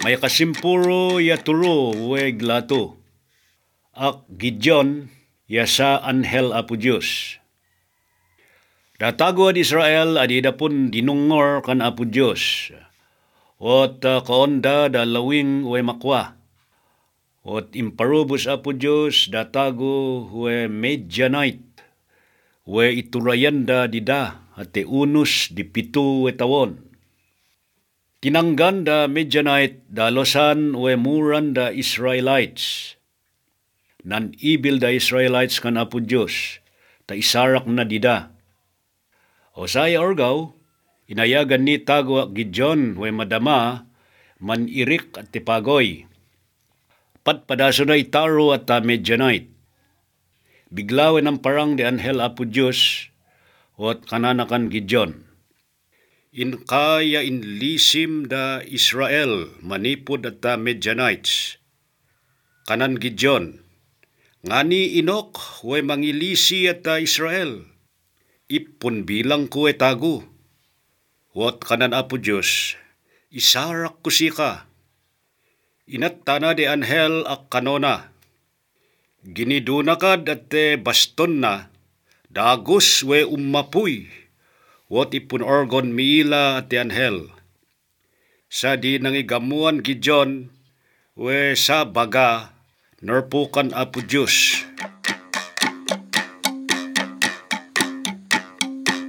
May kasimpuro ya turo we glato. Ak Gideon ya sa anhel apo Diyos. Datago ad Israel adi dapun dinungor kan apo Diyos. Ot kaonda da lawing we makwa. Ot imparubos apo Diyos datago we Midianite. We iturayanda dida ate unus di pitu we tawon. Tinanggan da Midianite da losan we muran da Israelites. Nan ibil da Israelites kan apo Diyos, ta isarak na dida. O saya orgaw, inayagan ni tago Gideon we madama, man irik at tipagoy. Patpadaso na itaro at Midianite. Biglawe ng parang di anhel apo Diyos, o at kananakan Gideon. In kaya inlisim da Israel manipod at Midianites. Kanan Gideon, ngani inok we mangilisi at Israel. Ipon bilang ko tago. Wat kanan apo Diyos, isarak ko sika. Inat tana de anhel ak kanona. Ginidunakad at baston na, dagos we umapuy. Wat ipon orgon miila at anhel. Sa di nangigamuan Gideon, we sa baga, narpukan apo Diyos.